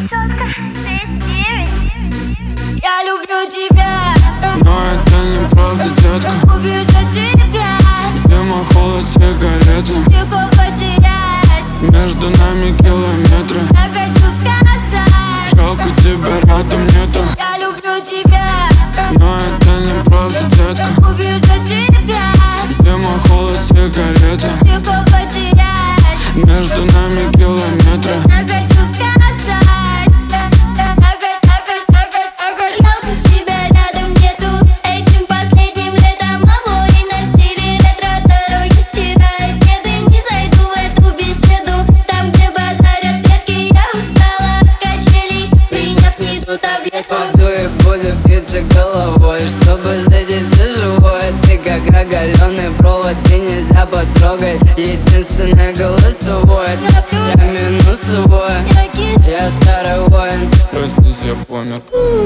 Соска 6-9. Я люблю тебя, но это неправда, детка. убью за тебя. Зима, холод, сигареты, Легко потерять, между нами километры. я хочу сказать, Жалко, тебя рядом нету. я люблю тебя, Но это неправда, детка. убью за тебя. Зима, холод, сигареты, Легко потерять, между нами километры. я хочу сказать, жалко, тебя рядом нету. Этим последним летом обои на стиле ретро. Дороги стирает кеды, не зайду в эту беседу. Там, где базарят предки, я устала от качелей, приняв не ту таблетку. Пойду и буду биться головой, чтобы зарядиться живой. Ты как оголенный провод, ты нельзя потрогать. Единственное голосовое, я минусовой, я старый воин. Проснись, я помер.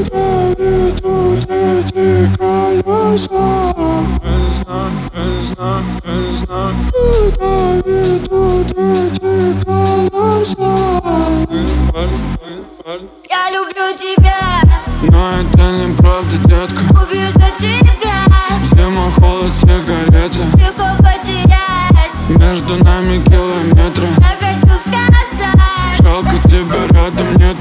Я люблю тебя, Но это неправда, детка. убью за тебя. Зима, холод, сигареты, Легко потерять, между нами километры. я хочу сказать, Жалко, тебя рядом нет.